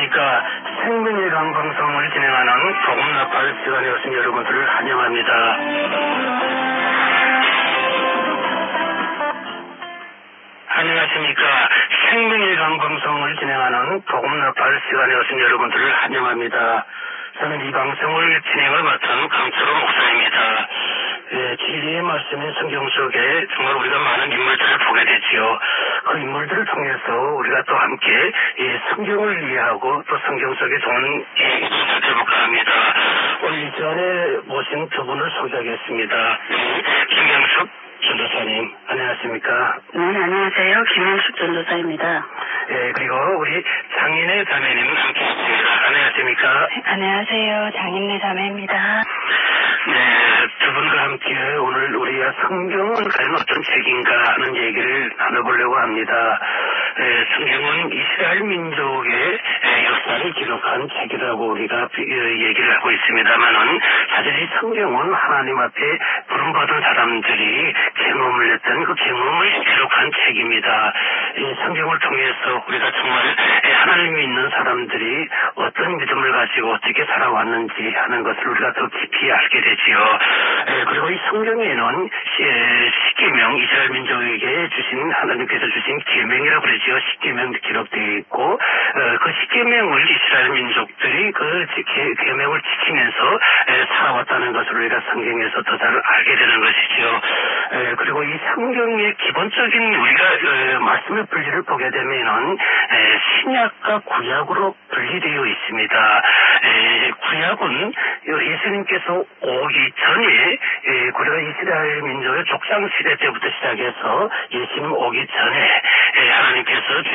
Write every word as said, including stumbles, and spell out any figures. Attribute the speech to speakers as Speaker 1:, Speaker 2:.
Speaker 1: 안녕하십니까. 생명의 강 방송을 진행하는 복음나팔 시간에 오신 여러분들을 환영합니다. 안녕하십니까. 생명의 강 방송을 진행하는 복음나팔 시간에 오신 여러분들을 환영합니다. 저는 이 방송을 진행을 맡은 강철호 목사입니다. 예, 진리의 말씀인 성경 속에 정말 우리가 많은 인물들을 보게 되지요. 그 인물들을 통해서 우리가 또 함께 이 성경을 이해하고 또 성경 속에 좋은 얘기를 살펴볼까 합니다. 오늘 이 시간에 모신 두 분을 소개하겠습니다. 김영숙 전도사님, 안녕하십니까?
Speaker 2: 네, 안녕하세요. 김영숙 전도사입니다.
Speaker 1: 예, 그리고 우리 장인의 자매님 함께 하십니다. 안녕하십니까?
Speaker 2: 네, 안녕하세요. 장인의 자매입니다.
Speaker 1: 네, 두 분과 함께 오늘 우리가 성경은 과연 어떤 책인가 하는 얘기를 나눠보려고 합니다. 에, 성경은 이스라엘 민족의 에, 역사를 기록한 책이라고 우리가 비, 에, 얘기를 하고 있습니다만은 사실 이 성경은 하나님 앞에 부름받은 사람들이 경험을 했던 그 경험을 기록한 책입니다. 이 성경을 통해서 우리가 정말 에, 하나님이 있는 사람들이 어떤 믿음을 가지고 어떻게 살아왔는지 하는 것을 우리가 더 깊이 알게 되지요. 에, 그리고 이 성경에는 십계명, 이스라엘 민족에게 주신 하나님께서 주신 계명이라고 그러지요. 십계명 기록되어 있고 어, 그 십계명을 이스라엘 민족들이 그 계명을 지키면서 에, 살아왔다는 것을 우리가 성경에서 더 잘 알게 되는 것이지요. 에, 그리고 이 성경의 기본적인 우리가 어, 말씀의 분리를 보게 되면은 에, 신약과 구약으로 분리되어 있습니다. 에, 구약은 예수님께서 오기 전에 에, 우리가 이스라엘 민족의 족장 시대 때부터 시작해서 예수님 오기 전에 에, 하나님께서